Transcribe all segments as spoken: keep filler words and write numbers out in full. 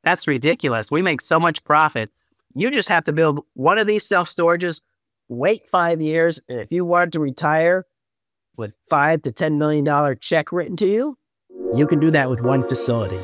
that's ridiculous. We make so much profit. You just have to build one of these self-storages, wait five years. And if you wanted to retire with five to ten million dollars check written to you, you can do that with one facility.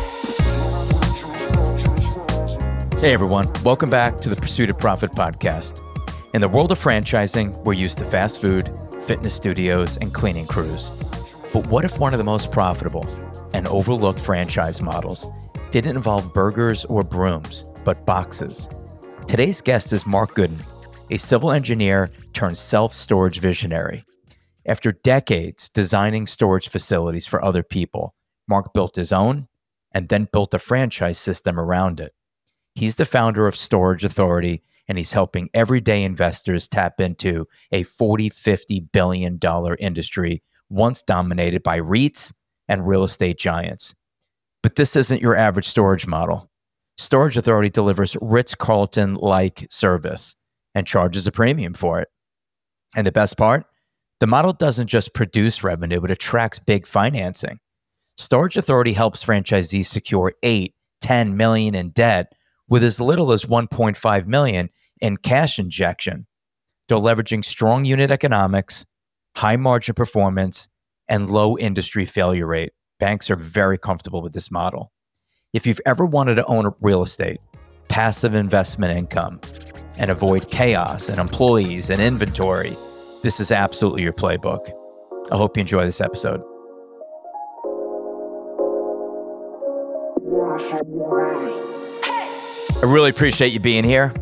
Hey everyone, welcome back to the Pursuit of Profit podcast. In the world of franchising, we're used to fast food, fitness studios, and cleaning crews. But what if one of the most profitable and overlooked franchise models didn't involve burgers or brooms, but boxes? Today's guest is Mark Gooden, a civil engineer turned self-storage visionary. After decades designing storage facilities for other people, Mark built his own and then built a franchise system around it. He's the founder of Storage Authority, and he's helping everyday investors tap into a forty, fifty billion dollars industry once dominated by REITs and real estate giants. But this isn't your average storage model. Storage Authority delivers Ritz-Carlton-like service and charges a premium for it. And the best part? The model doesn't just produce revenue, but attracts big financing. Storage Authority helps franchisees secure eight, ten million in debt with as little as one point five million in cash injection. They're leveraging strong unit economics, high margin performance, and low industry failure rate. Banks are very comfortable with this model. If you've ever wanted to own real estate, passive investment income, and avoid chaos and employees and inventory, this is absolutely your playbook. I hope you enjoy this episode. I really appreciate you being here.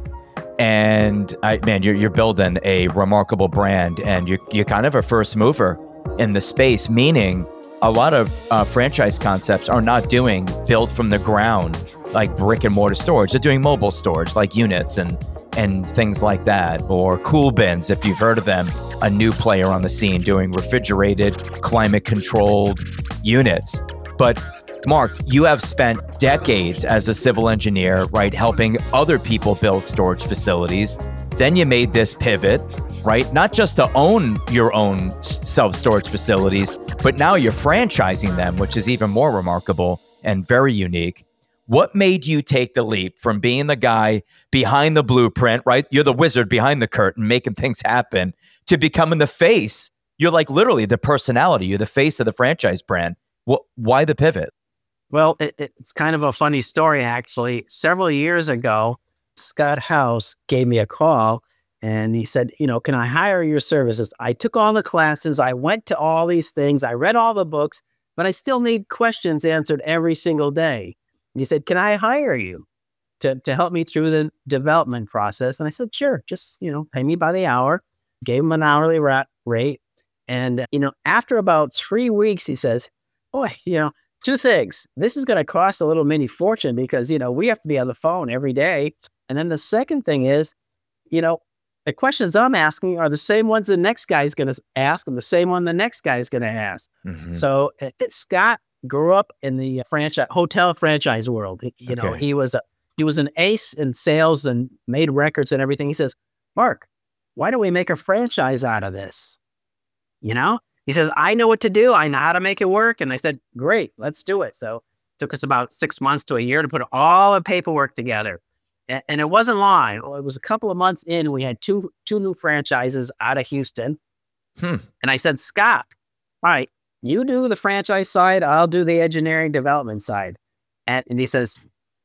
And I, man, you're, you're building a remarkable brand, and you're, you're kind of a first mover in the space, meaning a lot of uh, franchise concepts are not doing build from the ground, like brick and mortar storage. They're doing mobile storage, like units and, and things like that, or Cool Bins, if you've heard of them, a new player on the scene doing refrigerated, climate controlled units. But Mark, you have spent decades as a civil engineer, right, helping other people build storage facilities. Then you made this pivot, right, not just to own your own self-storage facilities, but now you're franchising them, which is even more remarkable and very unique. What made you take the leap from being the guy behind the blueprint, right? You're the wizard behind the curtain making things happen, to becoming the face. You're like literally the personality. You're the face of the franchise brand. What? Why the pivot? Well, it, it's kind of a funny story, actually. Several years ago, Scott House gave me a call and he said, you know, can I hire your services? I took all the classes. I went to all these things. I read all the books, but I still need questions answered every single day. And he said, can I hire you to, to help me through the development process? And I said, sure, just, you know, pay me by the hour. Gave him an hourly ra- rate. And, you know, after about three weeks, he says, boy, you know, two things. This is going to cost a little mini fortune because, you know, we have to be on the phone every day. And then the second thing is, you know, the questions I'm asking are the same ones the next guy's going to ask and the same one the next guy's going to ask. Mm-hmm. So it, it, Scott grew up in the franchise hotel franchise world. You know, okay. he was a, he was an ace in sales and made records and everything. He says, Mark, why don't we make a franchise out of this? You know? He says, I know what to do. I know how to make it work. And I said, great, let's do it. So it took us about six months to a year to put all the paperwork together. And, and it wasn't long. It was a couple of months in. We had two two new franchises out of Houston. Hmm. And I said, Scott, all right, you do the franchise side. I'll do the engineering development side. And, and he says,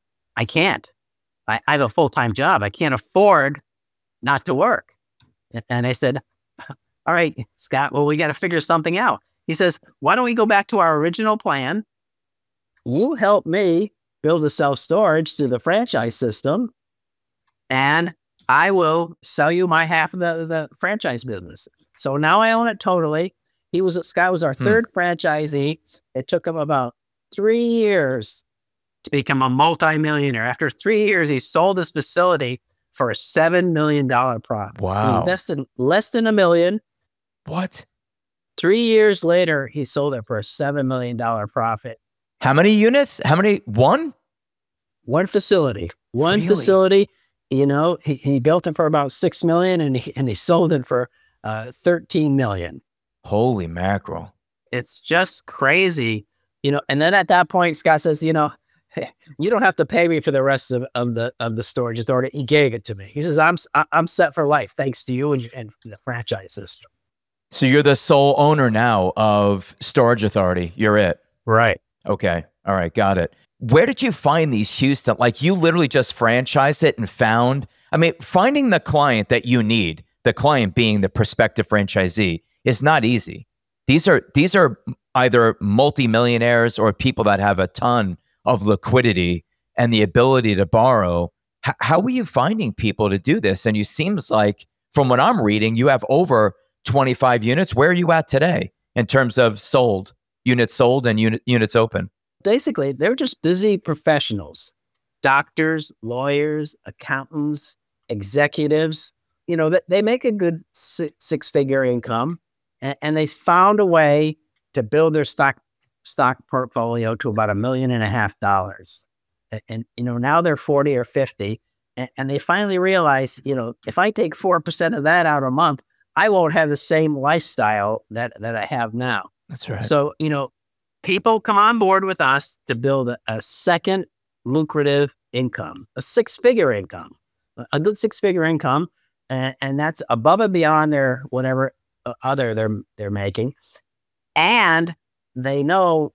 I can't. I, I have a full-time job. I can't afford not to work. And, and I said, all right, Scott, well, we got to figure something out. He says, why don't we go back to our original plan? You help me build a self-storage through the franchise system, and I will sell you my half of the, the franchise business. So now I own it totally. He was Scott was our hmm. third franchisee. It took him about three years to become a multimillionaire. After three years, he sold his facility for a seven million dollars profit. Wow. He invested less than a million. What? Three years later, he sold it for a seven million dollars profit. How many units? How many? One? One facility. One really? facility. You know, he, he built it for about six million dollars and he, and he sold it for uh, thirteen million dollars. Holy mackerel. It's just crazy. You know, and then at that point, Scott says, you know, you don't have to pay me for the rest of, of the of the storage authority. He gave it to me. He says, I'm I'm set for life thanks to you and, and the franchise system. So you're the sole owner now of Storage Authority. You're it. Right. Okay. All right. Got it. Where did you find these Houston? Like you literally just franchised it and found, I mean, finding the client that you need, the client being the prospective franchisee, is not easy. These are, these are either multimillionaires or people that have a ton of liquidity and the ability to borrow. H- how are you finding people to do this? And you seems like, from what I'm reading, you have over twenty-five units. Where are you at today in terms of sold, units sold and unit, units open? Basically, they're just busy professionals, doctors, lawyers, accountants, executives. You know, they make a good six-figure income, and, and they found a way to build their stock stock portfolio to about a million and a half dollars. And, and you know, now they're forty or fifty, and, and they finally realize, you know, if I take four percent of that out a month, I won't have the same lifestyle that, that I have now. That's right. So, you know, people come on board with us to build a, a second lucrative income, a six-figure income, a good six-figure income, and, and that's above and beyond their whatever other they're they're making. And they know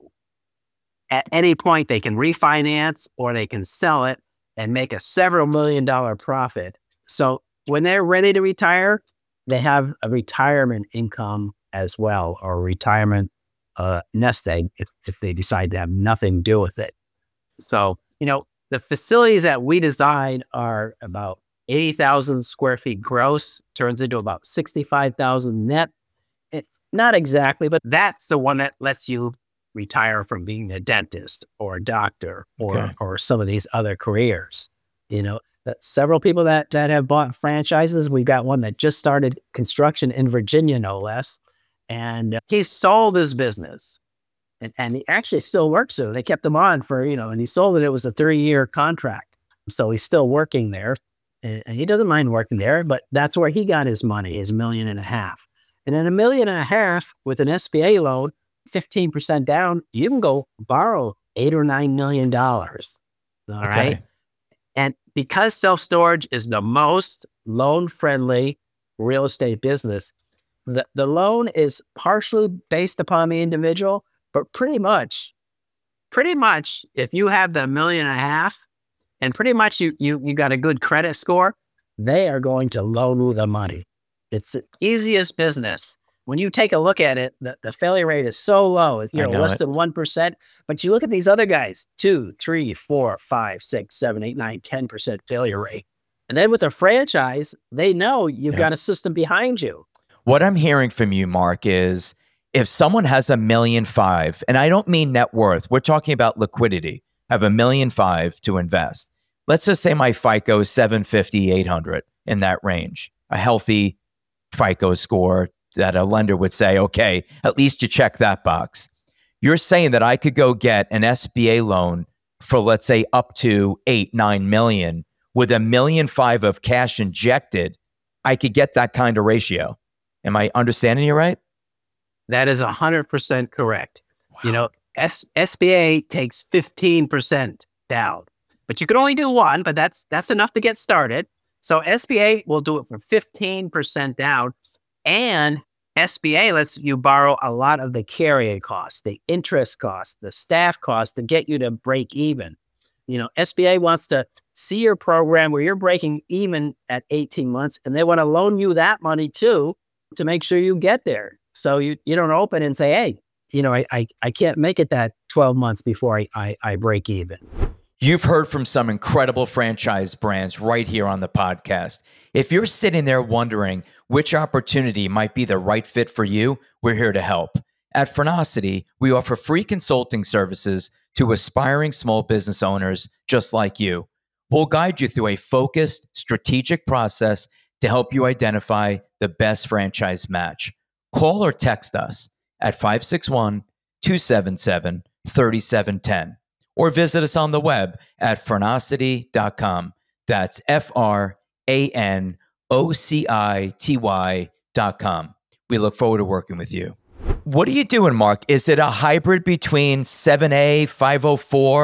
at any point they can refinance or they can sell it and make a several million dollar profit. So when they're ready to retire, they have a retirement income as well, or a retirement uh, nest egg if, if they decide to have nothing to do with it. So, you know, the facilities that we design are about eighty thousand square feet gross, turns into about sixty-five thousand net. It's not exactly, but that's the one that lets you retire from being a dentist or a doctor or, okay. or some of these other careers. You know, that several people that, that have bought franchises. We've got one that just started construction in Virginia, no less. And uh, he sold his business and, and he actually still works there. They kept him on for, you know, and he sold it. It was a three year contract. So he's still working there and, and he doesn't mind working there, but that's where he got his money, his million and a half. And then a million and a half with an S B A loan, fifteen percent down, you can go borrow eight or nine million dollars. All okay. right. And because self-storage is the most loan-friendly real estate business, the, the loan is partially based upon the individual, but pretty much, pretty much, if you have the million and a half and pretty much you, you, you got a good credit score, they are going to loan you the money. It's the easiest business. When you take a look at it, the, the failure rate is so low, you know, know less it. than one percent. But you look at these other guys, two, three, four, five, six, seven, eight, nine, ten percent failure rate. And then with a franchise, they know you've yeah. got a system behind you. What I'm hearing from you, Mark, is if someone has a million five, and I don't mean net worth, we're talking about liquidity, have a million five to invest. Let's just say my FICO is seven fifty, eight hundred in that range, a healthy FICO score that a lender would say, okay, at least you check that box. You're saying that I could go get an S B A loan for, let's say, up to eight, nine million with a million five of cash injected. I could get that kind of ratio. Am I understanding you right? That is one hundred percent correct. Wow. You know, S- SBA takes fifteen percent down, but you can only do one, but that's that's enough to get started. So S B A will do it for fifteen percent down. And S B A lets you borrow a lot of the carrying costs, the interest costs, the staff costs to get you to break even. You know, S B A wants to see your program where you're breaking even at eighteen months, and they want to loan you that money too to make sure you get there. So you, you don't open and say, hey, you know, I, I, I can't make it that twelve months before I, I, I break even. You've heard from some incredible franchise brands right here on the podcast. If you're sitting there wondering which opportunity might be the right fit for you, we're here to help. At Frenocity, we offer free consulting services to aspiring small business owners just like you. We'll guide you through a focused, strategic process to help you identify the best franchise match. Call or text us at five six one, two seven seven, three seven one zero or visit us on the web at frenocity dot com. That's F R A N O C I T Y dot com. We look forward to working with you. What are you doing, Mark? Is it a hybrid between seven A, five oh four?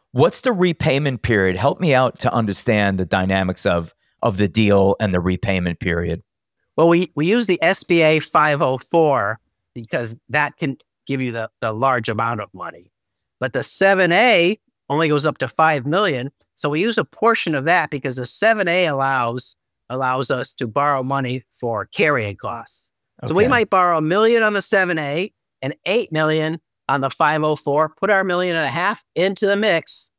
What's the repayment period? Help me out to understand the dynamics of of the deal and the repayment period. Well, we, we use the S B A five oh four because that can give you the, the large amount of money. But the seven A only goes up to five million dollars. So we use a portion of that because the seven A allows allows us to borrow money for carrying costs. So Okay. we might borrow a million on the seven A and eight million on the five oh four, put our million and a half into the mix,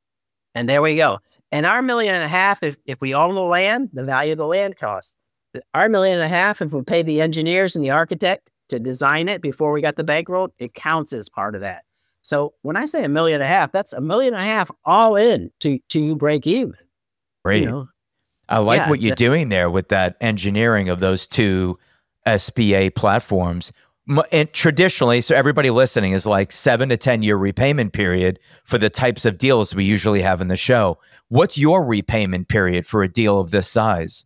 and there we go. And our million and a half, if, if we own the land, the value of the land costs. Our million and a half, if we pay the engineers and the architect to design it before we got the bankroll, it counts as part of that. So when I say a million and a half, that's a million and a half all in to to break even. Great. You know? I like Yeah, what you're the- doing there with that engineering of those two S B A platforms. M- And traditionally, so everybody listening is like seven to ten year repayment period for the types of deals we usually have in the show. What's your repayment period for a deal of this size?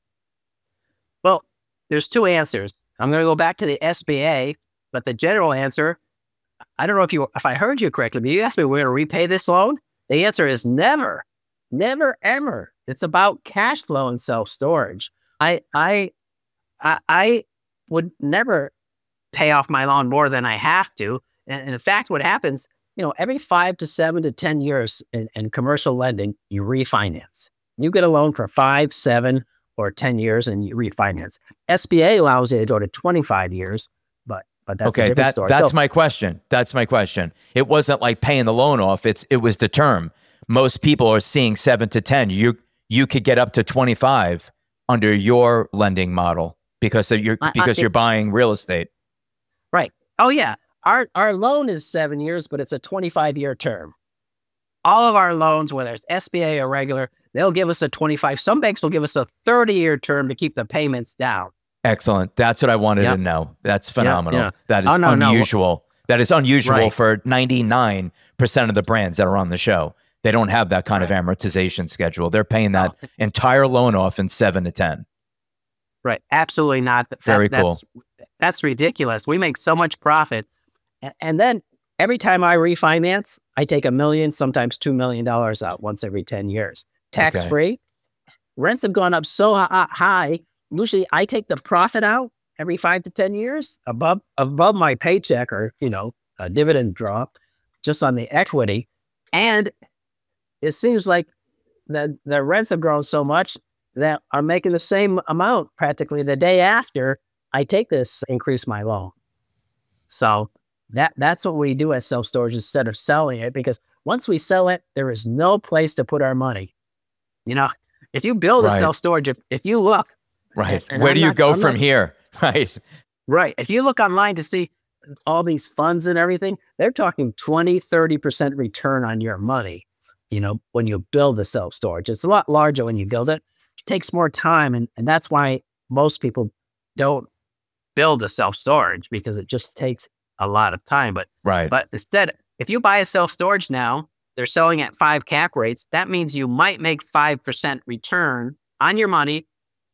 Well, there's two answers. I'm going to go back to the S B A, but the general answer, I don't know if you if I heard you correctly, but you asked me, we're going to repay this loan? The answer is never, never, ever. It's about cash flow and self-storage. I, I, I, I would never pay off my loan more than I have to. And, and in fact, what happens, you know, every five to seven to ten years in, in commercial lending, you refinance. You get a loan for five, seven, or ten years and you refinance. S B A allows you to go to twenty-five years, but but that's a Okay, different that, story. that's So- my question. That's my question. It wasn't like paying the loan off. It's it was the term. Most people are seeing seven to ten. You you could get up to twenty-five under your lending model because of your I- I because think- you're buying real estate. Right. Oh yeah. Our our loan is seven years, but it's a twenty-five year term. All of our loans, whether it's S B A or regular, they'll give us a twenty-five. Some banks will give us a thirty year term to keep the payments down. Excellent. That's what I wanted Yep. to know. That's phenomenal. yeah. That is Oh, no, no. unusual. That is unusual Right. for ninety-nine percent of the brands that are on the show. They don't have that kind of amortization schedule. They're paying that No. entire loan off in seven to ten. Right. Absolutely not. That, Very that's, That's ridiculous. We make so much profit. A- And then every time I refinance, I take a million, sometimes two million dollars out once every ten years. Tax free. Rents have gone up so hi- high. Usually I take the profit out every five to ten years above above my paycheck or, you know, a dividend drop just on the equity. And it seems like the, the rents have grown so much that I'm making the same amount practically the day after I take this, increase my loan. So that that's what we do as self-storage instead of selling it, because once we sell it, there is no place to put our money. You know, if you build Right. a self-storage, if, if you look, Right. And Where I'm do you not- go I'm from not- here? Right. right, if you look online to see all these funds and everything, they're talking twenty, thirty percent return on your money, you know, when you build the self-storage. It's a lot larger when you build it. It takes more time. And, and that's why most people don't build a self-storage, because it just takes a lot of time. But Right. But instead, if you buy a self-storage now, they're selling at five cap rates. That means you might make five percent return on your money,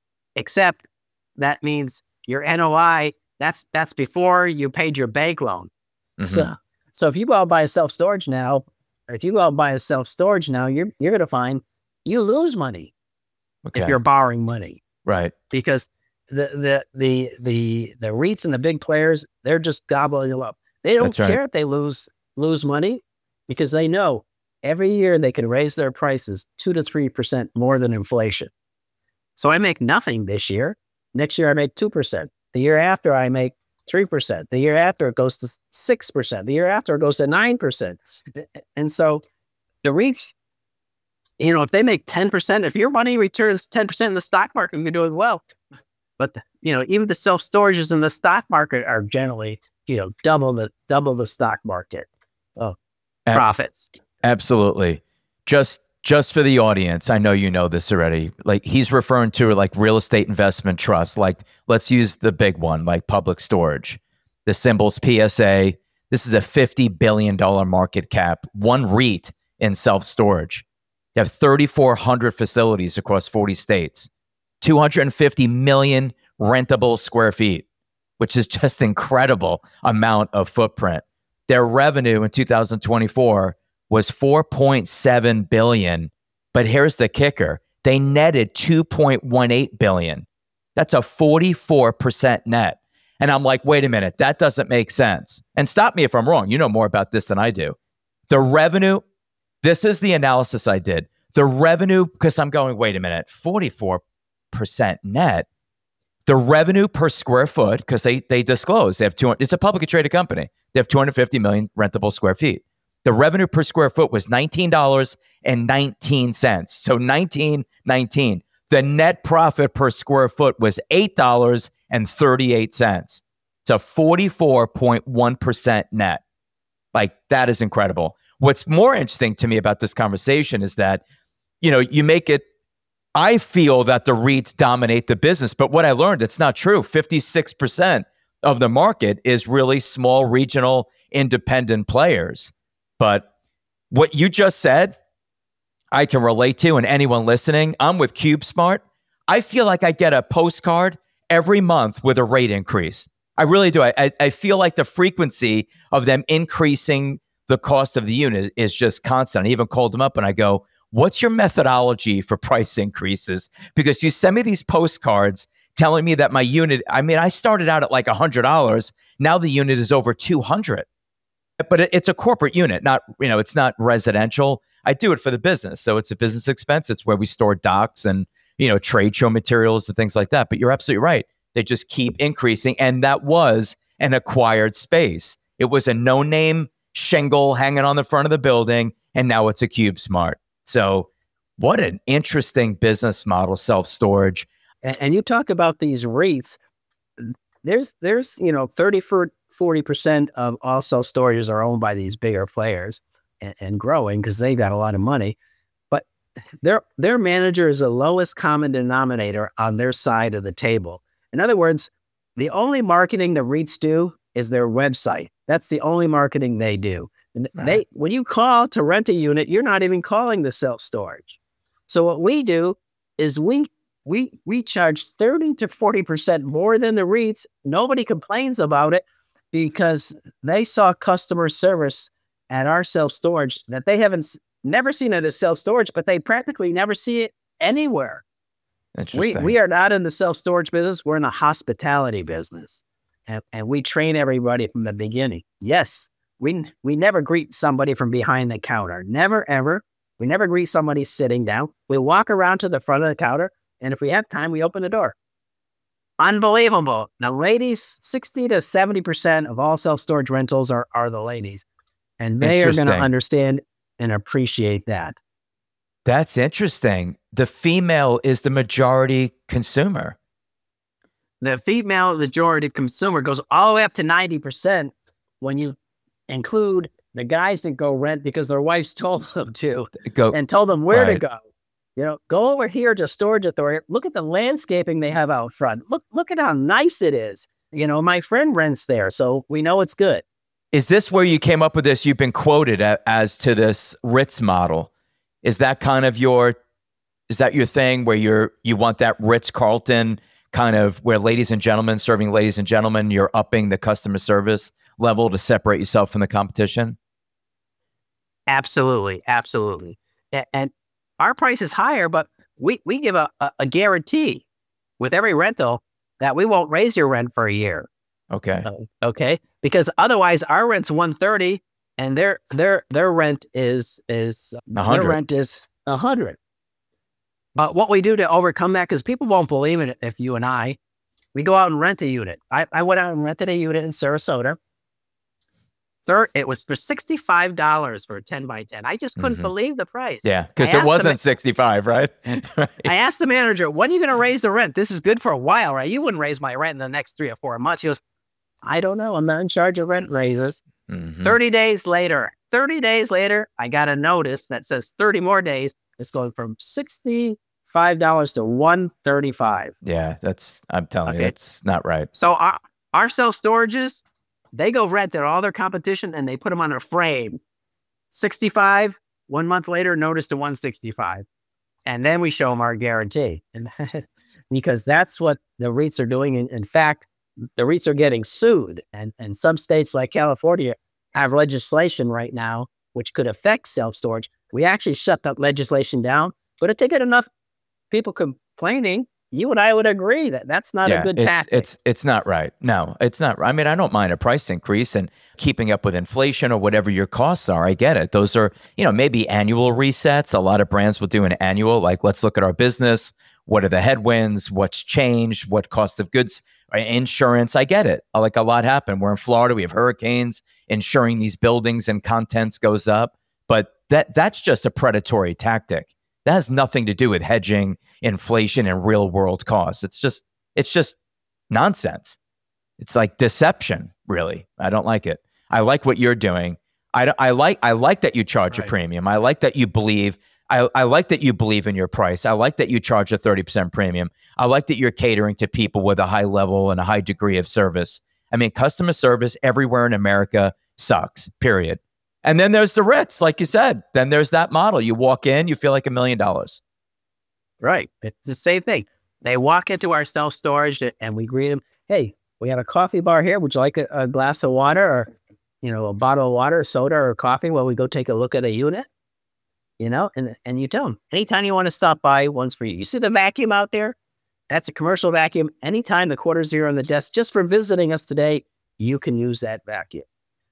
except that means your N O I, that's that's before you paid your bank loan. Mhm. So, so if you go out and buy a self-storage now, if you go out and buy a self-storage now, you're you're going to find you lose money Okay. if you're borrowing money, Right. because the the the the the REITs and the big players, they're just gobbling you up. They don't That's right. care if they lose lose money, because they know every year they can raise their prices two to three percent more than inflation. So I make nothing this year. Next year I make two percent. The year after I make three percent. The year after it goes to six percent. The year after it goes to nine percent. And so the REITs, you know, if they make ten percent, if your money returns ten percent in the stock market, you're doing well. But, you know, even the self-storages in the stock market are generally, you know, double the double the stock market oh, Ab- profits. Absolutely. Just just for the audience, I know you know this already. Like he's referring to like real estate investment trust. Like let's use the big one, like Public Storage. The symbol's P S A. This is a fifty billion dollars market cap, one REIT in self-storage. You have thirty-four hundred facilities across forty states, two hundred fifty million rentable square feet, which is just incredible amount of footprint. Their revenue in two thousand twenty-four was four point seven billion dollars. But here's the kicker. They netted two point one eight billion dollars. That's a forty-four percent net. And I'm like, wait a minute, that doesn't make sense. And stop me if I'm wrong. You know more about this than I do. The revenue, this is the analysis I did. The revenue, because I'm going, wait a minute, forty-four percent net. The revenue per square foot, because they they disclose, they have two, it's a publicly traded company. They have two hundred fifty million rentable square feet. The revenue per square foot was nineteen dollars and nineteen cents. So nineteen nineteen. The net profit per square foot was eight dollars and thirty-eight cents. It's a forty-four point one percent net. Like, that is incredible. What's more interesting to me about this conversation is that, you know, you make it, I feel that the REITs dominate the business, but what I learned, it's not true. fifty-six percent of the market is really small, regional, independent players. But what you just said, I can relate to, and anyone listening, I'm with CubeSmart. I feel like I get a postcard every month with a rate increase. I really do. I, I, I feel like the frequency of them increasing the cost of the unit is just constant. I even called them up and I go, what's your methodology for price increases? Because you send me these postcards telling me that my unit, I mean, I started out at like one hundred dollars. Now the unit is over two hundred dollars. But it, it's a corporate unit, not, you know, it's not residential. I do it for the business. So it's a business expense. It's where we store docs and, you know, trade show materials and things like that. But you're absolutely right. They just keep increasing. And that was an acquired space. It was a no-name shingle hanging on the front of the building. And now it's a CubeSmart. So what an interesting business model, self-storage. And, and you talk about these REITs. There's, there's, you know, thirty, forty percent of all self-storages are owned by these bigger players and, and growing because they've got a lot of money. But their, their manager is the lowest common denominator on their side of the table. In other words, the only marketing the REITs do is their website. That's the only marketing they do. And Right. they, when you call to rent a unit, you're not even calling the self-storage. So what we do is we we we charge thirty to forty percent more than the REITs. Nobody complains about it because they saw customer service at our self-storage that they haven't s- never seen it as self-storage, but they practically never see it anywhere. We Interesting. we are not in the self-storage business. We're in the hospitality business. And, and we train everybody from the beginning. Yes, we we never greet somebody from behind the counter. Never, ever. We never greet somebody sitting down. We walk around to the front of the counter, and if we have time, we open the door. Unbelievable. The ladies, sixty to seventy percent of all self-storage rentals are, are the ladies. And they are going to Interesting. understand and appreciate that. That's interesting. The female is the majority consumer. The female majority consumer goes all the way up to ninety percent when you include the guys that go rent because their wives told them to Go. and told them where to Right. go. You know, go over here to Storage Authority. Look at the landscaping they have out front. Look, look at how nice it is. You know, my friend rents there, so we know it's good. Is this where you came up with this? You've been quoted a, as to this Ritz model. Is that kind of your, is that your thing where you're, you want that Ritz-Carlton kind of where ladies and gentlemen serving ladies and gentlemen, you're upping the customer service level to separate yourself from the competition? Absolutely, absolutely. A- And our price is higher, but we, we give a, a, a guarantee with every rental that we won't raise your rent for a year. Okay. Oh, okay, because otherwise our rent's one thirty, and their their their rent is is one hundred. their rent is a hundred. But what we do to overcome that, because people won't believe it if you and I, we go out and rent a unit. I, I went out and rented a unit in Sarasota. Third, it was for sixty-five dollars for a ten by ten. I just couldn't Mhm. believe the price. Yeah, because I it asked wasn't them- sixty-five, right? Right. I asked the manager, when are you going to raise the rent? This is good for a while, right? You wouldn't raise my rent in the next three or four months. He goes, I don't know. I'm not in charge of rent raises. Mhm. thirty days later, thirty days later, I got a notice that says thirty more days. It's going from sixty-five dollars to one thirty-five. Yeah, that's, I'm telling you, Okay. that's not right. So our, our self-storages, they go rent at all their competition and they put them on a frame. sixty-five, one month later, notice to one sixty-five. And then we show them our guarantee. And because that's what the REITs are doing. In, in fact, the REITs are getting sued. And, and some states like California have legislation right now which could affect self-storage. We actually shut that legislation down, but if they get enough people complaining, you and I would agree that that's not yeah, a good it's, tactic. It's it's not right. No, it's not. I mean, I don't mind a price increase and keeping up with inflation or whatever your costs are. I get it. Those are, you know, maybe annual resets. A lot of brands will do an annual, like, let's look at our business. What are the headwinds? What's changed? What cost of goods? Insurance? I get it. Like, a lot happened. We're in Florida. We have hurricanes. Insuring these buildings and contents goes up. But that that's just a predatory tactic. That has nothing to do with hedging inflation and real world costs. It's just, it's just nonsense. It's like deception, really. I don't like it. I like what you're doing. I, I like, I like that you charge right. a premium. I like that you believe, I, I like that you believe in your price. I like that you charge a thirty percent premium. I like that you're catering to people with a high level and a high degree of service. I mean, customer service everywhere in America sucks, period. And then there's the Ritz, like you said. Then there's that model. You walk in, you feel like a million dollars. Right. It's the same thing. They walk into our self-storage and we greet them. Hey, we have a coffee bar here. Would you like a, a glass of water or, you know, a bottle of water, soda or coffee while we go take a look at a unit? You know, and, and you tell them, anytime you want to stop by, one's for you. You see the vacuum out there? That's a commercial vacuum. Anytime the quarter zero on the desk, just for visiting us today, you can use that vacuum.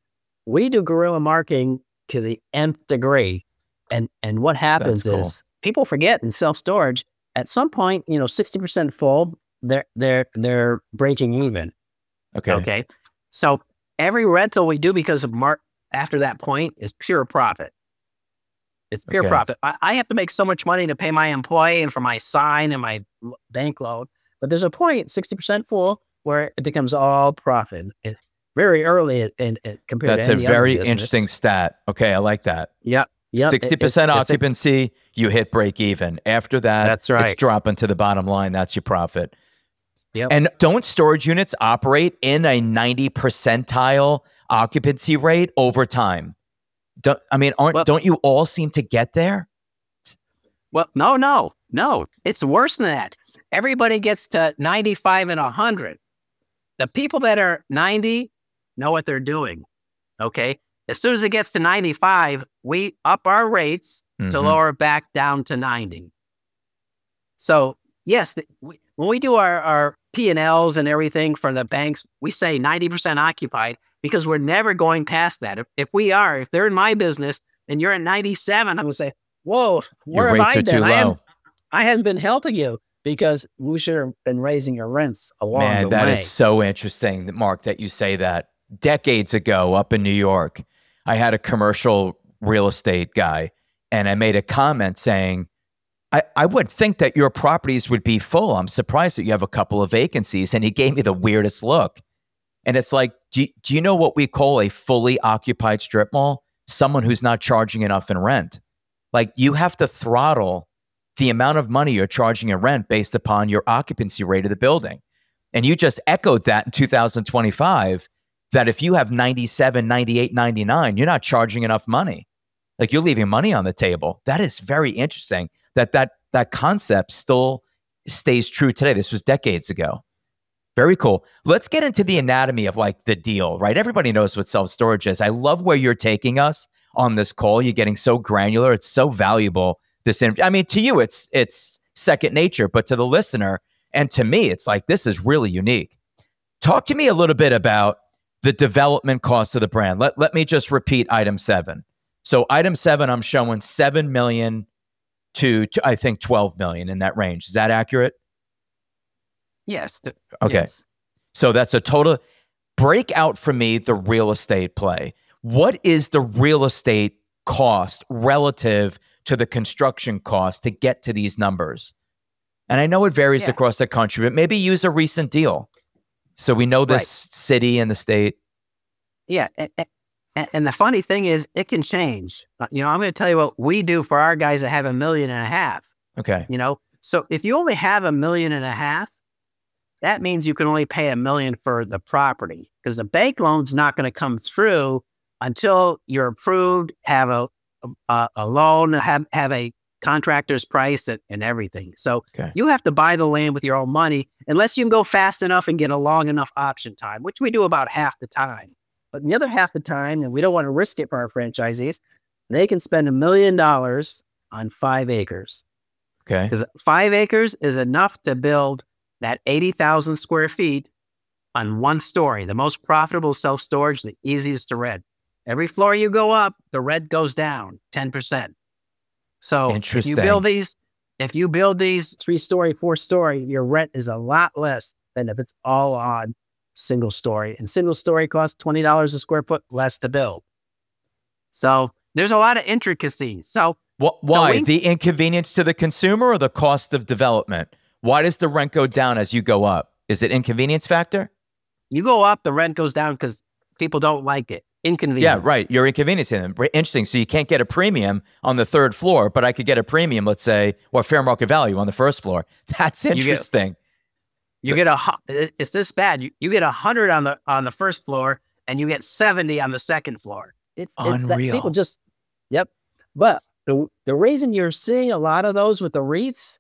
We do guerrilla marketing to the nth degree. And and what happens cool. is people forget in self-storage, at some point, you know, sixty percent full, they're they're they're breaking even. Okay. Okay. So every rental we do because of mark after that point is pure profit. It's pure okay. profit. I, I have to make so much money to pay my employee and for my sign and my bank loan. But there's a point, sixty percent full, where it becomes all profit. It, very early and compared That's to any a very other interesting stat. Okay, I like that. Yeah. Yep. sixty percent it's, occupancy, it's a, you hit break even. After that, that's right. It's dropping to the bottom line. That's your profit. Yep. And don't storage units operate in a ninety percentile occupancy rate over time? Don't, I mean, aren't well, don't you all seem to get there? Well, no, no, no. It's worse than that. Everybody gets to ninety-five and one hundred. The people that are ninety know what they're doing, okay? As soon as it gets to ninety-five, we up our rates mm-hmm. to lower it back down to ninety. So, yes, the, we, when we do our, our P and Ls and everything from the banks, we say ninety percent occupied because we're never going past that. If, if we are, if they're in my business and you're at ninety-seven, I would say, whoa, where Your have rates I are been? too I low. haven't, I haven't been helping you. Because we should have been raising your rents along Man, the that way. is so interesting, Mark, that you say that. Decades ago up in New York, I had a commercial real estate guy, and I made a comment saying, I, I would think that your properties would be full. I'm surprised that you have a couple of vacancies. And he gave me the weirdest look. And it's like, do, do you know what we call a fully occupied strip mall? Someone who's not charging enough in rent. Like, you have to throttle the amount of money you're charging in rent based upon your occupancy rate of the building. And you just echoed that in two thousand twenty-five, that if you have ninety-seven, ninety-eight, ninety-nine, you're not charging enough money. Like, you're leaving money on the table. That is very interesting that that, that concept still stays true today. This was decades ago. Very cool. Let's get into the anatomy of like the deal, right? Everybody knows what self-storage is. I love where you're taking us on this call. You're getting so granular. It's so valuable. This, I mean, to you, it's it's second nature, but to the listener and to me, it's like, this is really unique. Talk to me a little bit about the development cost of the brand. Let, let me just repeat item seven. So item seven, I'm showing seven million to, to I think twelve million in that range. Is that accurate? Yes. Okay. Yes. So that's a total. Break out for me the real estate play. What is the real estate cost relative to the construction cost to get to these numbers? And I know it varies yeah. across the country, but maybe use a recent deal so we know this right. city and the state. Yeah. And, and, and the funny thing is, it can change. You know, I'm going to tell you what we do for our guys that have a million and a half. Okay. You know, so if you only have a million and a half, that means you can only pay a million for the property because the bank loan's not going to come through until you're approved, have a a, a loan, have have a contractor's price and, and everything. So okay. you have to buy the land with your own money unless you can go fast enough and get a long enough option time, which we do about half the time. But the other half the time, and we don't want to risk it for our franchisees, they can spend a million dollars on five acres. Okay. Because five acres is enough to build that eighty thousand square feet on one story, the most profitable self-storage, the easiest to rent. Every floor you go up, the rent goes down ten percent. So if you build these, if you build these three-story, four-story, your rent is a lot less than if it's all on single story. And single story costs twenty dollars a square foot less to build. So there's a lot of intricacies. So what, why? So we, the inconvenience to the consumer or the cost of development? Why does the rent go down as you go up? Is it inconvenience factor? You go up, the rent goes down because people don't like it. Inconvenience. Yeah, right. You're inconveniencing them. Interesting. So you can't get a premium on the third floor, but I could get a premium, let's say, or fair market value on the first floor. That's interesting. You get, you get a, it's this bad. You, you get a hundred on the, on the first floor and you get seventy on the second floor. It's, it's that people just, yep. But the, the reason you're seeing a lot of those with the REITs,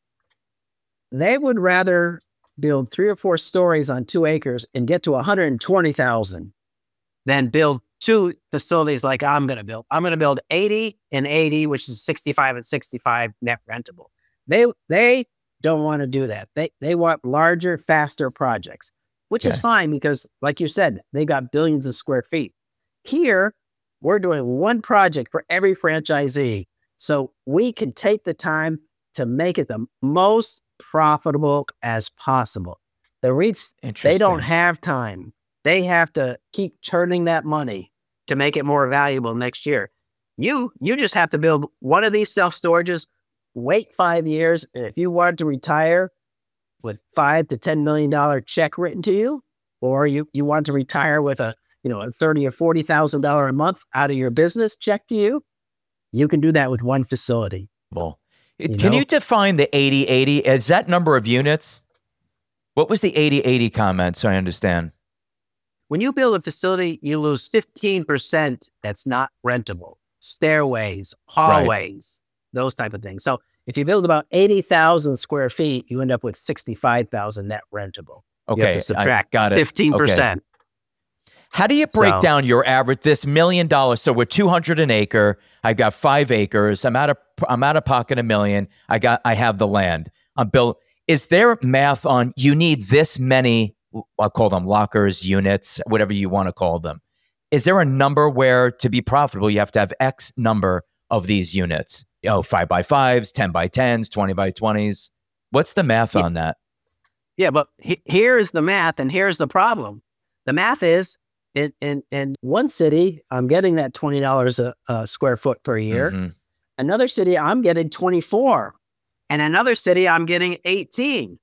they would rather build three or four stories on two acres and get to one hundred twenty thousand than build two facilities like I'm going to build. I'm going to build eighty and eighty, which is sixty-five and sixty-five net rentable. They they don't want to do that. They they want larger, faster projects, which okay. is fine because, like you said, they got billions of square feet. Here, we're doing one project for every franchisee. So we can take the time to make it the most profitable as possible. The REITs, they don't have time. They have to keep churning that money to make it more valuable next year. You you just have to build one of these self-storages, wait five years, and if you want to retire with five to ten million dollar check written to you, or you you want to retire with a you know a thirty or forty thousand dollar a month out of your business check to you, you can do that with one facility. Well, you can know? you define the eighty eighty? Is that number of units? What was the eighty eighty comment, so I understand? When you build a facility, you lose fifteen percent that's not rentable. Stairways, hallways, right. Those type of things. So if you build about eighty thousand square feet, you end up with sixty-five thousand net rentable. Okay, you have to subtract I got it. fifteen percent. Okay. How do you break so, down your average, this million dollars? So we're two hundred an acre. I got five acres. I'm out of, I'm out of pocket a million. I got, I have the land. I'm built. Is there math on, you need this many, I'll call them lockers, units, whatever you want to call them. Is there a number where to be profitable, you have to have X number of these units? You know, five by fives, ten by tens, twenty by twenties. What's the math yeah. on that? Yeah, but he, here's the math and here's the problem. The math is in, in, in one city, I'm getting that twenty dollars a, a square foot per year. Mm-hmm. Another city, I'm getting twenty-four. And another city, I'm getting eighteen.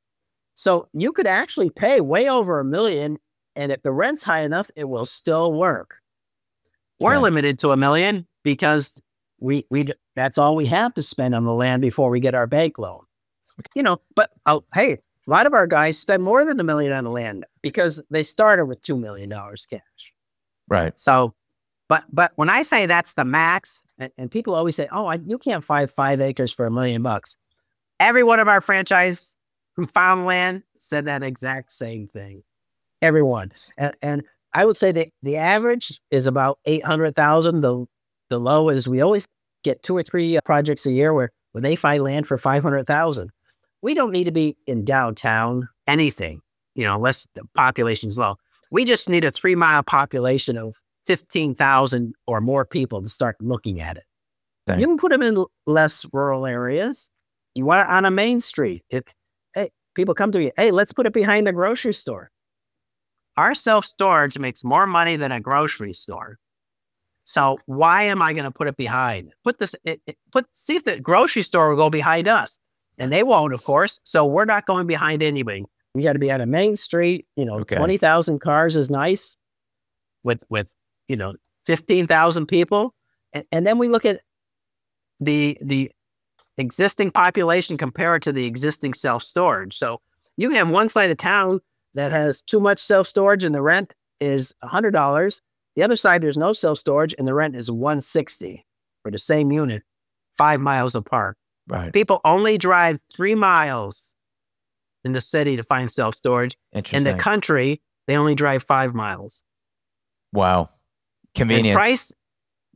So you could actually pay way over a million, and if the rent's high enough, it will still work. We're yeah. limited to a million because we we that's all we have to spend on the land before we get our bank loan. You know, but oh, hey, a lot of our guys spend more than a million on the land because they started with two million dollars cash. Right. So, but but when I say that's the max, and, and people always say, oh, I, you can't find five acres for a million bucks. Every one of our franchise who found land said that exact same thing. Everyone. And, and I would say that the average is about eight hundred thousand. The, the low is we always get two or three projects a year where, where they find land for five hundred thousand. We don't need to be in downtown anything, you know, unless the population's low. We just need a three mile population of fifteen thousand or more people to start looking at it. Dang. You can put them in less rural areas. You want it on a main street. It, hey, people come to me, hey, let's put it behind the grocery store. Our self-storage makes more money than a grocery store. So why am I going to put it behind? Put this, it, it, put see if the grocery store will go behind us. And they won't, of course. So we're not going behind anybody. We got to be on a main street. You know, okay. twenty thousand cars is nice with, with you know, fifteen thousand people. And, and then we look at the the existing population compared to the existing self-storage. So you can have one side of town that has too much self-storage and the rent is one hundred dollars. The other side, there's no self-storage and the rent is one hundred sixty dollars for the same unit, five miles apart. Right. People only drive three miles in the city to find self-storage. In the country, they only drive five miles. Wow. Convenience. And price,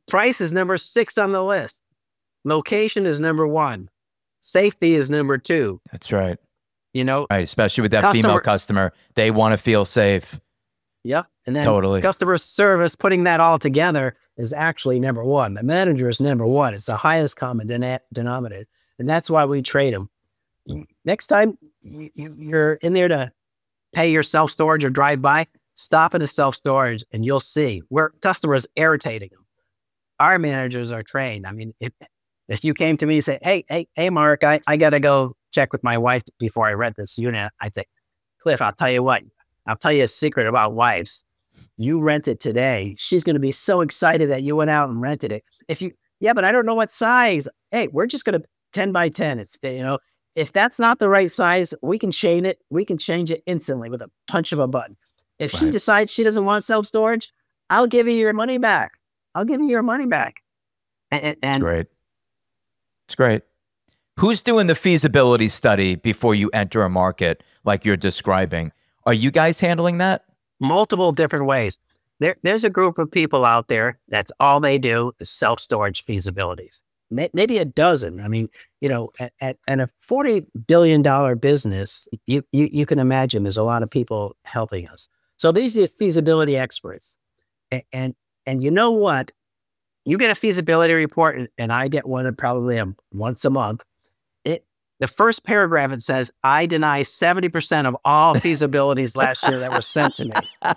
Price is number six on the list. Location is number one. Safety is number two. That's right. You know, right, especially with that customer, female customer, they want to feel safe. Yep. And then totally. Customer service, putting that all together is actually number one. The manager is number one. It's the highest common den- denominator. And that's why we trade them. Next time you, you, you're in there to pay your self-storage or drive by, stop in a self-storage and you'll see where customers irritating them. Our managers are trained. I mean, if, if you came to me and say, hey, hey, hey, Mark, I, I got to go check with my wife before I rent this unit. I'd say, Cliff, I'll tell you what, I'll tell you a secret about wives. You rent it today. She's going to be so excited that you went out and rented it. If you, yeah, but I don't know what size. Hey, we're just going to ten by ten. It's, you know, if that's not the right size, we can change it. We can change it instantly with a punch of a button. If right. she decides she doesn't want self-storage, I'll give you your money back. I'll give you your money back. And, and That's great. It's great. Who's doing the feasibility study before you enter a market like you're describing? Are you guys handling that? Multiple different ways. There, there's a group of people out there that's all they do is self-storage feasibilities. Maybe a dozen. I mean, you know, at, at, at a forty billion dollars business, you, you you can imagine there's a lot of people helping us. So these are feasibility experts. And, and, and you know what? You get a feasibility report, and, and I get one probably a, once a month. It The first paragraph, it says, I deny seventy percent of all feasibilities last year that were sent to me.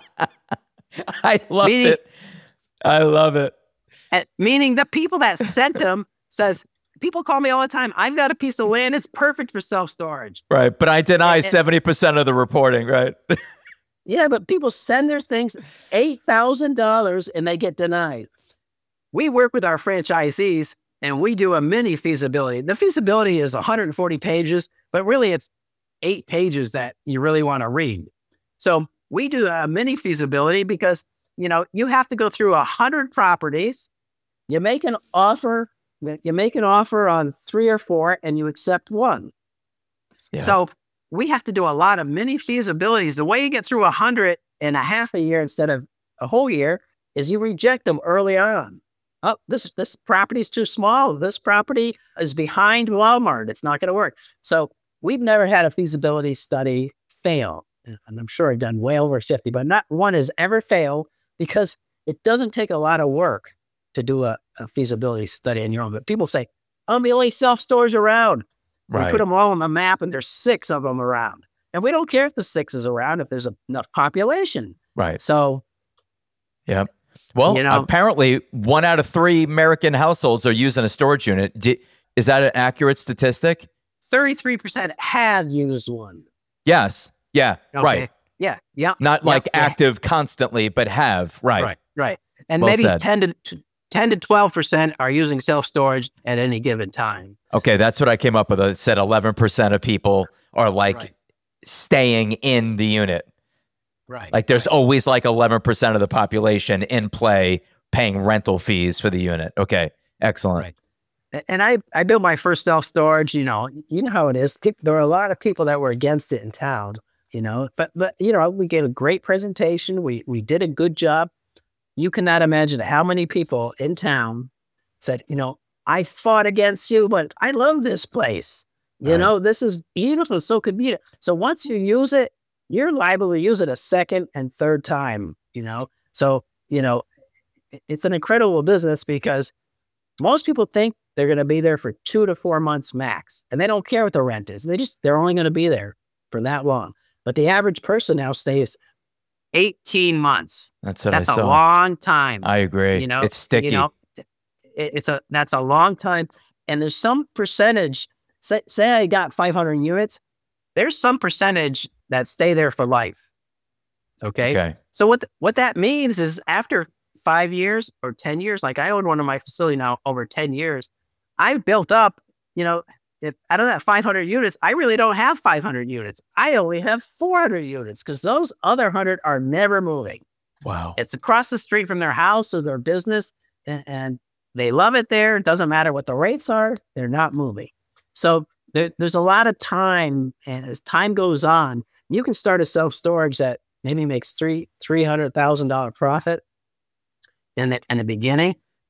I love meaning, it. I love it. And, meaning the people that sent them says, people call me all the time. I've got a piece of land. It's perfect for self-storage. Right. But I deny and, and, seventy percent of the reporting, right? Yeah, but people send their things eight thousand dollars and they get denied. We work with our franchisees and we do a mini feasibility. The feasibility is one hundred forty pages, but really it's eight pages that you really want to read. So we do a mini feasibility because, you know, you have to go through one hundred properties. You make an offer. You make an offer on three or four and you accept one. Yeah. So we have to do a lot of mini feasibilities. The way you get through a hundred in a half a year instead of a whole year is you reject them early on. Oh, this, this property is too small. This property is behind Walmart. It's not going to work. So we've never had a feasibility study fail. And I'm sure I've done way over fifty, but not one has ever failed because it doesn't take a lot of work to do a, a feasibility study on your own. But people say, I'm the only self-storage around. Right. We put them all on the map and there's six of them around. And we don't care if the six is around, if there's a, enough population. Right. So. Yeah. Well, you know, apparently one out of three American households are using a storage unit. Do, is that an accurate statistic? thirty-three percent have used one. Yes. Yeah. Okay. Right. Yeah. Yeah. Not yeah. like yeah. active constantly, but have. Right. Right. Right. And well maybe said. ten to ten to twelve percent are using self-storage at any given time. Okay, that's what I came up with. It said eleven percent of people are like right. staying in the unit. Right. Like there's right. always like eleven percent of the population in play paying rental fees for the unit. Okay, excellent. Right. And I, I built my first self-storage, you know, you know how it is. There were a lot of people that were against it in town, you know, but, but you know, we gave a great presentation. We, we did a good job. You cannot imagine how many people in town said, you know, I fought against you, but I love this place. You right. know, this is beautiful, so convenient. So once you use it, you're liable to use it a second and third time, you know? So, you know, it's an incredible business because most people think they're going to be there for two to four months max, and they don't care what the rent is. They just, they're only going to be there for that long. But the average person now stays eighteen months. That's what That's I a saw. long time. I agree. You know, it's sticky. You know, it, it's a, that's a long time. And there's some percentage, say, say I got five hundred units, there's some percentage that stay there for life. Okay. Okay. So what, th- what that means is after five years or ten years, like I own one of my facility now over ten years, I built up, you know, if out of that five hundred units, I really don't have five hundred units. I only have four hundred units because those other one hundred are never moving. Wow. It's across the street from their house or their business, and, and they love it there. It doesn't matter what the rates are. They're not moving. So there, there's a lot of time, and as time goes on, you can start a self-storage that maybe makes three three hundred thousand dollar profit in the in the beginning,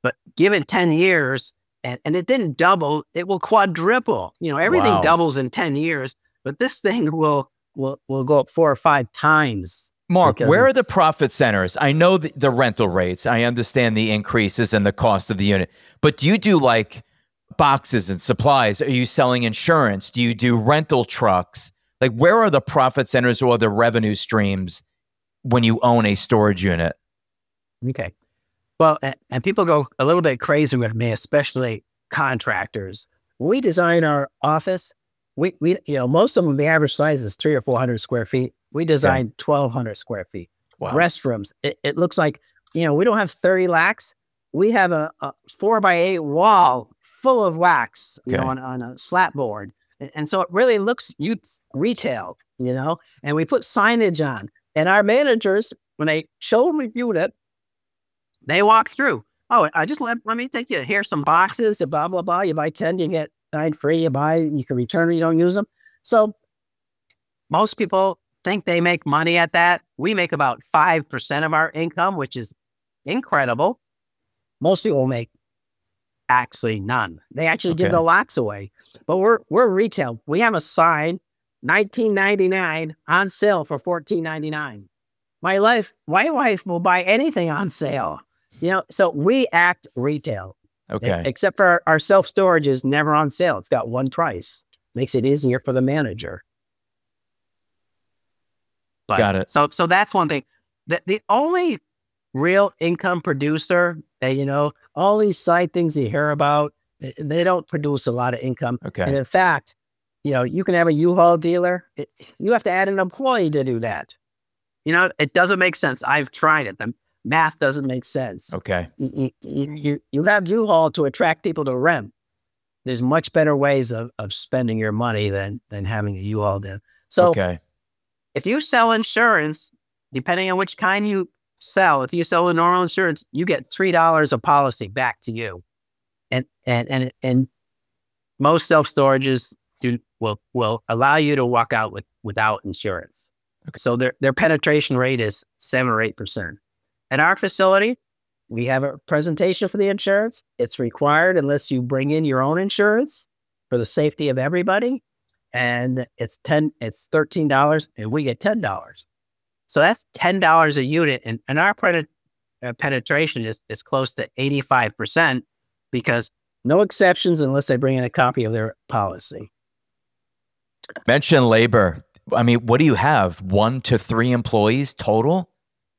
but give it ten years and, and it didn't double, it will quadruple. You know, everything Wow. doubles in ten years, but this thing will will will go up four or five times. Mark, because where are the it's- profit centers? I know the, the rental rates. I understand the increases and the cost of the unit. But do you do like boxes and supplies? Are you selling insurance? Do you do rental trucks? Like, where are the profit centers or the revenue streams when you own a storage unit? Okay. Well, and, and people go a little bit crazy with me, especially contractors. When we design our office, we, we you know, most of them, the average size is three or four hundred square feet. We design twelve hundred square feet. Wow. Restrooms. It, it looks like, you know, we don't have thirty lakhs. We have a, a four by eight wall full of wax, you Okay. know, on, on a slat board. And, and so it really looks youth retail, you know, and we put signage on. And our managers, when they show and reviewed it, they walk through. Oh, I just let, let me take you. Here's some boxes, blah, blah, blah. You buy ten, you get nine free. You buy, you can return them, you don't use them. So most people think they make money at that. We make about five percent of our income, which is incredible. Most people make actually none. They actually give Okay. the locks away. But we're we're retail. We have a sign, nineteen ninety-nine on sale for fourteen ninety-nine. My life, my wife will buy anything on sale. You know, so we act retail. Okay. E- except for our, our self-storage is never on sale. It's got one price. Makes it easier for the manager. But, Got it. So so that's one thing. The, the only real income producer, that, you know, all these side things you hear about, they- they don't produce a lot of income. Okay. And in fact, you know, you can have a U-Haul dealer. It, you have to add an employee to do that. You know, it doesn't make sense. I've tried it. The math doesn't make sense. Okay. You, you, you, you have U-Haul to attract people to rent. There's much better ways of, of spending your money than than having a U-Haul there. So Okay. if you sell insurance, depending on which kind you sell, if you sell a normal insurance, you get three dollars a policy back to you. And and and and most self-storages do will will allow you to walk out with without insurance. Okay. So their their penetration rate is seven or eight percent. At our facility, we have a presentation for the insurance. It's required unless you bring in your own insurance for the safety of everybody. And it's ten, it's thirteen dollars, and we get ten dollars. So that's ten dollars a unit, and, and our pen, uh, penetration is is close to eighty-five percent because no exceptions unless they bring in a copy of their policy. Mention labor. I mean, what do you have? One to three employees total?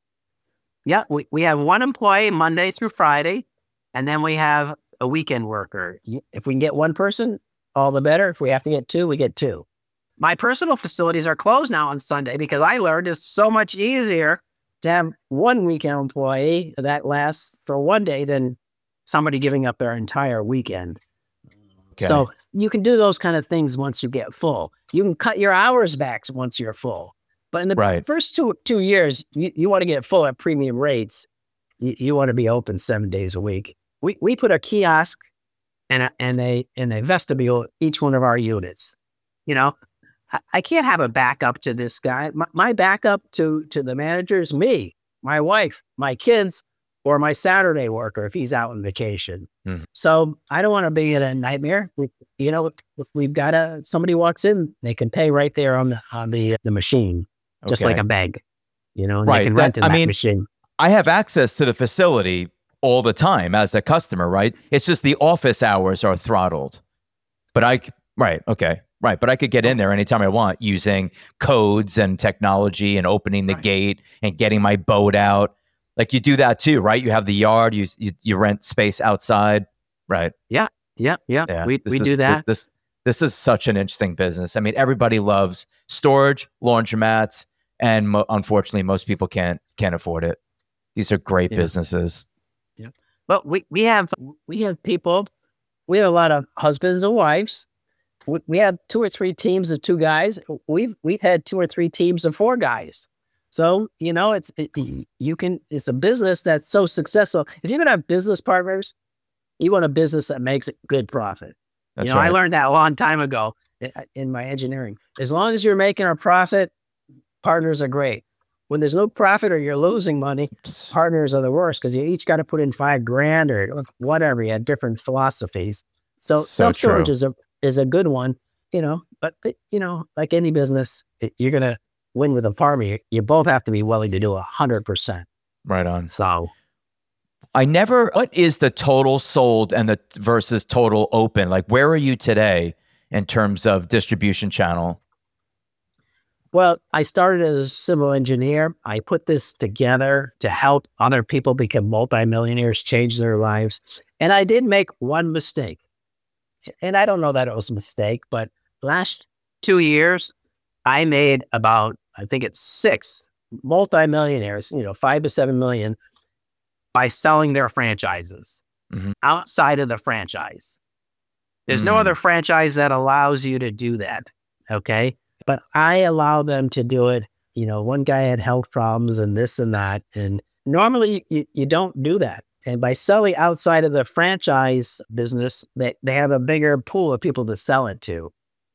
Yeah, we, we have one employee Monday through Friday, and then we have a weekend worker. Y- If we can get one person, all the better. If we have to get two, we get two. My personal facilities are closed now on Sunday because I learned it's so much easier to have one weekend employee that lasts for one day than somebody giving up their entire weekend. Okay. So you can do those kind of things once you get full. You can cut your hours back once you're full. But in the Right. first two two years, you, you want to get full at premium rates. You, you want to be open seven days a week. We we put a kiosk and a and a and a vestibule at each one of our units. You know, I, I can't have a backup to this guy. My, my backup to to the manager is me, my wife, my kids, or my Saturday worker if he's out on vacation. Mhm. So I don't want to be in a nightmare. We, you know, we've got a somebody walks in, they can pay right there on the on the the machine. Just Okay. like a bank, you know, and Right, they can that- rent in I that mean, machine. I have access to the facility all the time as a customer, right? It's just the office hours are throttled. But I, c- right, okay, right. But I could get in there anytime I want using codes and technology and opening the Right. gate and getting my boat out. Like you do that too, right? You have the yard, you you, you rent space outside, right? Yeah, yeah, Yeah, we this we is- do that. This this is such an interesting business. I mean, everybody loves storage, laundromats, and mo- unfortunately, most people can't can't afford it. These are great Yeah. businesses. But we we have we have people. We have a lot of husbands and wives. We, we have two or three teams of two guys. We've we've had two or three teams of four guys. So you know, it's it, you can. It's a business that's so successful. If you're gonna have business partners, you want a business that makes a good profit. That's you know, I right. learned that a long time ago i- in my engineering. As long as you're making a profit, partners are great. when there's no profit or you're losing money, partners are the worst because you each got to put in five grand or whatever. You have different philosophies. So, So self-storage true. is a is a good one, you know, but, but you know, like any business, it, you're going to win with a farmer. You, you both have to be willing to do a hundred percent. Right on. So I never, what is the total sold and the versus total open? Like, where are you today in terms of distribution channel? Well, I started as a civil engineer. I put this together to help other people become multimillionaires, change their lives. And I did make one mistake. And I don't know that it was a mistake, but last two years, I made about, I think it's six multimillionaires, you know, five to seven million by selling their franchises Mhm. outside of the franchise. There's no Mm. other franchise that allows you to do that. Okay. But I allow them to do it. You know, one guy had health problems and this and that. And normally you, you don't do that. And by selling outside of the franchise business, they, they have a bigger pool of people to sell it to,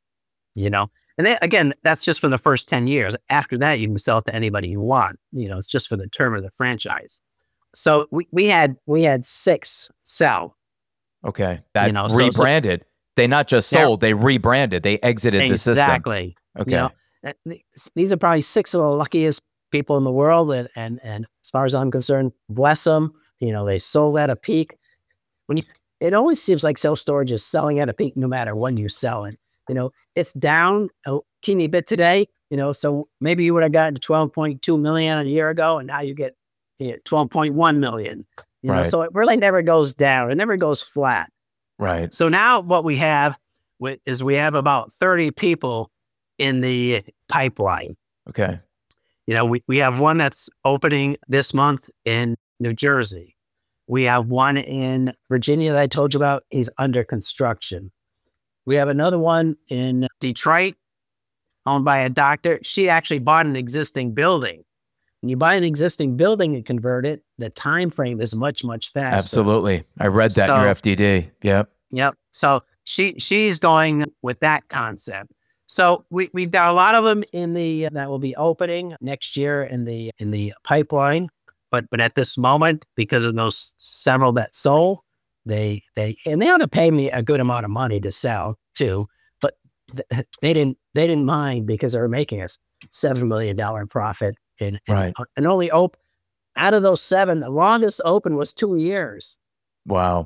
you know. And then, again, that's just for the first ten years. After that, you can sell it to anybody you want. You know, it's just for the term of the franchise. So we, we had we had six sell. Okay. That You know, so- so- rebranded. They not just They're- sold, they rebranded. They exited the system. Exactly. Okay. You know, uh, th- these are probably six of the luckiest people in the world, and and and as far as I'm concerned, bless them. You know, they sold at a peak. When you, it always seems like self storage is selling at a peak, no matter when you sell it. You know, it's down a teeny bit today. You know, so maybe you would have gotten to twelve point two million a year ago, and now you get you know, twelve point one million. You know, Right. so it really never goes down. It never goes flat. Right. So now what we have with, is we have about thirty people in the pipeline. Okay. You know, we, we have one that's opening this month in New Jersey. We have one in Virginia that I told you about. He's under construction. We have another one in Detroit owned by a doctor. She actually bought an existing building. When you buy an existing building and convert it, the time frame is much, much faster. Absolutely. I read that in your So- F D D. Yep. Yep. So she she's going with that concept. So we we've got a lot of them in the that will be opening next year in the in the pipeline. But but at this moment, because of those several that sold, they they and they ought to pay me a good amount of money to sell too. But th- they didn't they didn't mind because they were making us seven million dollar profit. And, and, Right. and only open out of those seven, the longest open was two years. Wow.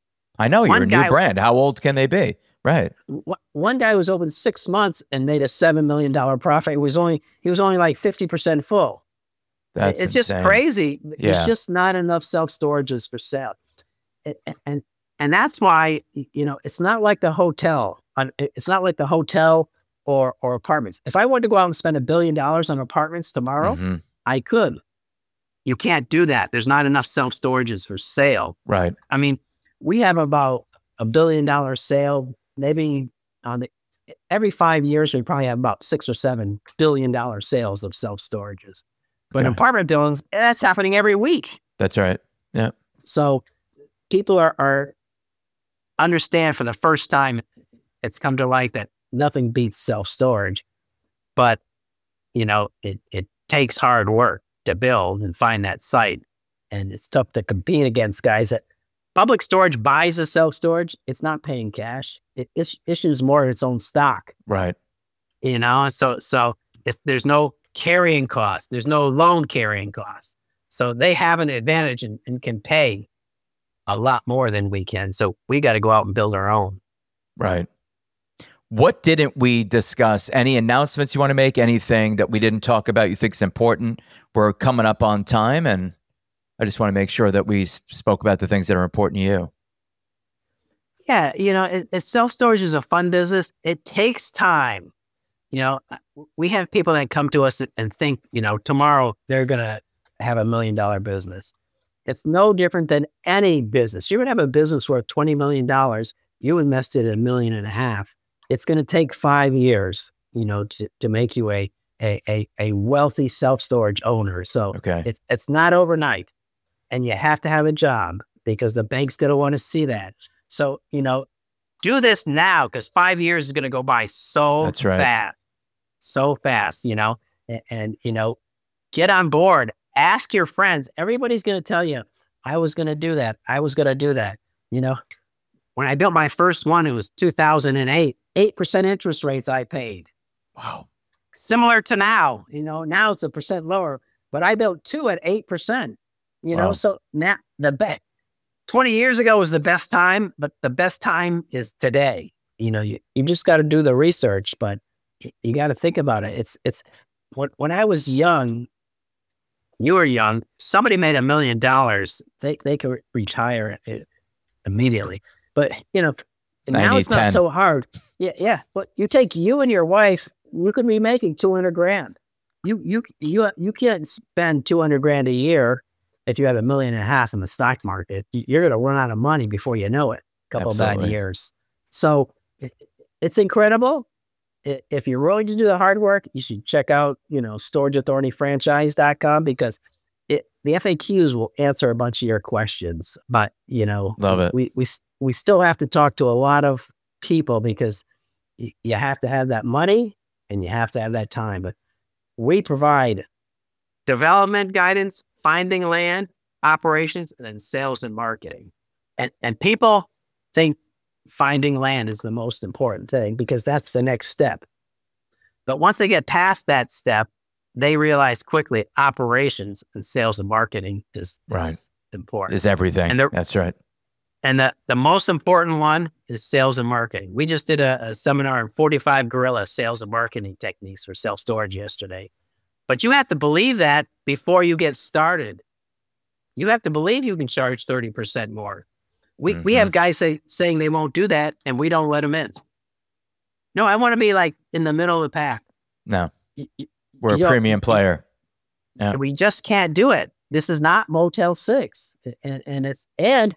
I know you're One a new guy- brand. How old can they be? Right. Wh- One guy was open six months and made a seven million dollar profit. It was only he was only like fifty percent full. That's it's just insane. crazy. Yeah. There's just not enough self storages for sale, and, and and that's why y- you know it's not like the hotel. on- It's not like the hotel or or apartments. If I wanted to go out and spend a billion dollars on apartments tomorrow, Mhm. I could. You can't do that. There's not enough self storages for sale. Right. I mean, we have about a billion dollar sale, maybe on the every five years, we probably have about six or seven billion dollar sales of self storages. But in Okay. apartment buildings, that's happening every week. That's right. Yeah. So people are, are understand for the first time, it's come to light that nothing beats self storage. But you know, it it takes hard work to build and find that site, and it's tough to compete against guys that public storage buys the self storage. It's not paying cash. It is, issues more of its own stock. Right. You know, so so if there's no carrying cost, there's no loan carrying cost. So they have an advantage and, and can pay a lot more than we can. So we got to go out and build our own. Right. What didn't we discuss? Any announcements you want to make? Anything that we didn't talk about you think is important? We're coming up on time, and I just want to make sure that we s- spoke about the things that are important to you. Yeah, you know, it, it, self storage is a fun business. It takes time. You know, we have people that come to us and think, you know, tomorrow they're going to have a million dollar business. It's no different than any business. You're going to have a business worth twenty million dollars. You invested a million and a half. It's going to take five years, you know, to, to make you a, a, a, a wealthy self-storage owner. So Okay. it's, it's not overnight, and you have to have a job because the banks don't want to see that. So, you know, do this now because five years is going to go by so That's right. fast, so fast, you know, and, and, you know, get on board. Ask your friends. Everybody's going to tell you, I was going to do that. I was going to do that. You know, when I built my first one, it was two thousand eight, eight percent interest rates I paid. Wow. Similar to now, you know, now it's a percent lower, but I built two at eight percent, you know, Wow. so now the bet twenty years ago was the best time, but the best time is today. You know, you, you just got to do the research, but you, you got to think about it. It's, it's when, when I was young, you were young, somebody made a million dollars, they, they could retire it immediately. But, you know, now it's not so hard. Yeah. Yeah. But you take you and your wife, you could be making two hundred grand. You, you, you, you can't spend two hundred grand a year. If you have a million and a half in the stock market, you're going to run out of money before you know it. A couple Absolutely. of bad years. So it, it's incredible. If you're willing to do the hard work, you should check out, you know, storage authority franchise dot com because it, the F A Qs will answer a bunch of your questions. But, you know, Love it. we, we, we still have to talk to a lot of people because y- you have to have that money and you have to have that time. But we provide development guidance, finding land, operations, and then sales and marketing. And and people think finding land is the most important thing because that's the next step. But once they get past that step, they realize quickly operations and sales and marketing is, is Right. important. Is everything. And the- That's right. And the, the most important one is sales and marketing. We just did a, a seminar on forty-five guerrilla sales and marketing techniques for self-storage yesterday. But you have to believe that before you get started. You have to believe you can charge thirty percent more. We Mhm. we have guys say, saying they won't do that, and we don't let them in. No, I want to be like in the middle of the pack. No, Y- y- we're a you know, premium player. Yeah. And we just can't do it. This is not Motel Six, and and it's and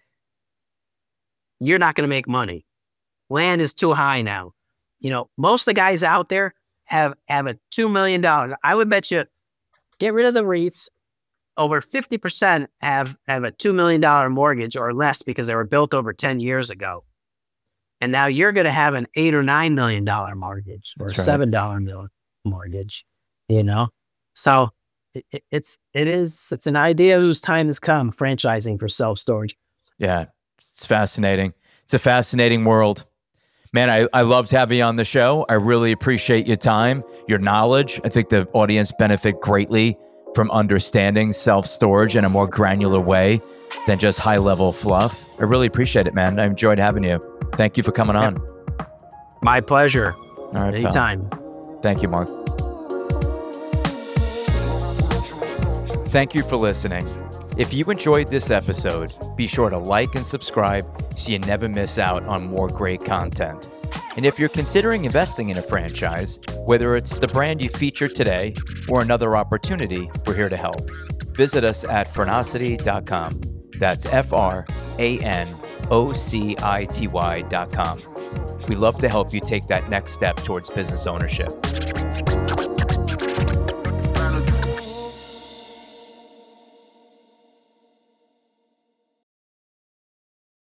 you're not going to make money. Land is too high now. You know, most of the guys out there have have a two million dollars. I would bet you, get rid of the REITs. Over fifty percent have have a two million dollar mortgage or less because they were built over ten years ago. And now you're going to have an eight or nine million dollar mortgage or That's right. seven dollar mil- mortgage. You know, so it, it, it's it is it's an idea whose time has come. Franchising for self storage. Yeah, it's fascinating. It's a fascinating world. Man, I, I loved having you on the show. I really appreciate your time, your knowledge. I think the audience benefit greatly from understanding self-storage in a more granular way than just high-level fluff. I really appreciate it, man. I enjoyed having you. Thank you for coming on. My pleasure. All right, pal. Anytime. Thank you, Mark. Thank you for listening. If you enjoyed this episode, be sure to like and subscribe so you never miss out on more great content. And if you're considering investing in a franchise, whether it's the brand you featured today or another opportunity, we're here to help. Visit us at Franocity dot com. That's F R A N O C I T Y dot com. We love to help you take that next step towards business ownership.